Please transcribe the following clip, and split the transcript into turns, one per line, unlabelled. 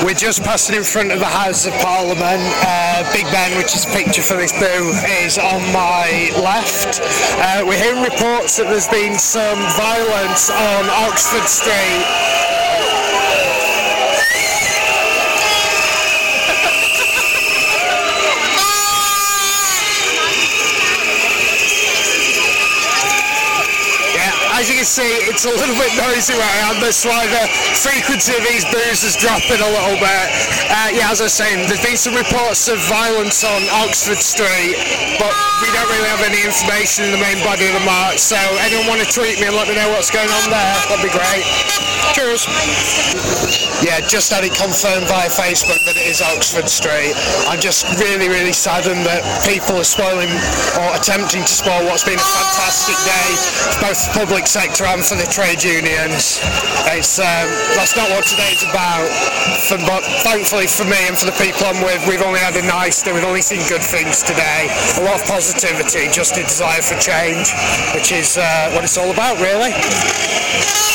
We're just passing in front of the House of Parliament. Big Ben, which is a picture for this boo, is on my left. We're hearing reports that there's been some violence on Oxford Street. As you can see, it's a little bit noisy where I am. That's why the frequency of these boos is dropping a little bit. Yeah, as I was saying, there's been some reports of violence on Oxford Street, but we don't really have any information in the main body of the march. So anyone want to tweet me and let me know what's going on there? That'd be great. Cheers. Yeah, just had it confirmed via Facebook that it is Oxford Street. I'm just really saddened that people are spoiling or attempting to spoil what's been a fantastic day for both the public sector and for the trade unions. That's not what today's about. But thankfully for me and for the people I'm with, we've only had a nice day. We've only seen good things today. A lot of positivity, just a desire for change, which is what it's all about, really.